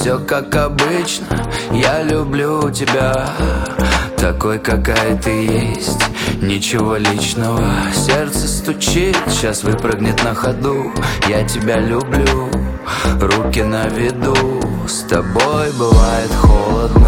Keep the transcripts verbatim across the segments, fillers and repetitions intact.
все как обычно. Я люблю тебя такой, какая ты есть, ничего личного. Сердце стучит, сейчас выпрыгнет на ходу. Я тебя люблю, руки на виду. С тобой бывает холодно.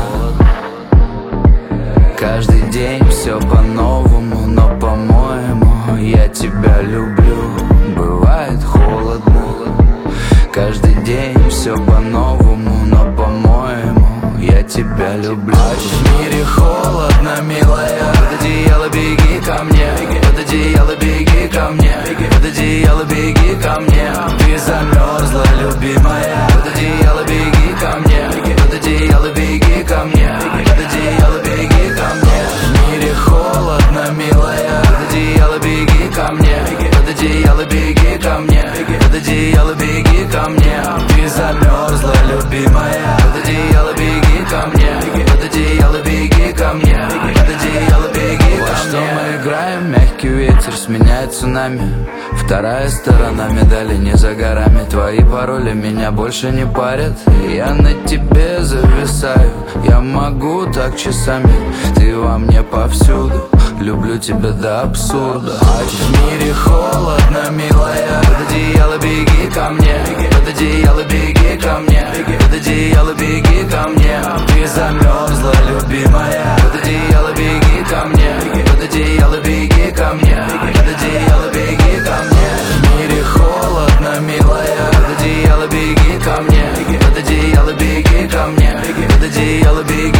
Каждый день все по-новому, но по-моему я тебя люблю. Бывает холодно. Каждый день все по-новому, но по-моему я тебя люблю. А в мире холодно, милая. Под одеяло беги ко мне. Под одеяло беги ко мне. Под одеяло беги ко мне. Ты замерзла, любимая. Под одеяло беги ко мне. Под одеяло беги ко мне. Под одеяло беги ко мне. В мире холодно, милая. Под одеяло беги ко мне. Под одеяло беги ко мне. Под одеяло беги ко мне. Ты замерзла, любимая. Под одеяло беги ко мне. Под одеяло беги ко мне. Под одеяло беги ко мне. Во что мы играем, мягкий ветер сменяет цунами. Вторая сторона медали не за горами. Твои пароли меня больше не парят. Я на тебе зависаю. Я могу так часами. Ты во мне повсюду. Люблю тебя до абсурда. А в мире холодно, милая. Под одеяло беги ко мне. Под одеяло беги ко мне. Под одеяло беги ко мне. Ты замерзла, любимая. Под одеяло беги ко мне. Под одеяло беги ко мне. Под одеяло беги ко мне. В мире холодно, милая. Под одеяло беги ко мне. Под одеяло беги ко мне. Под одеяло беги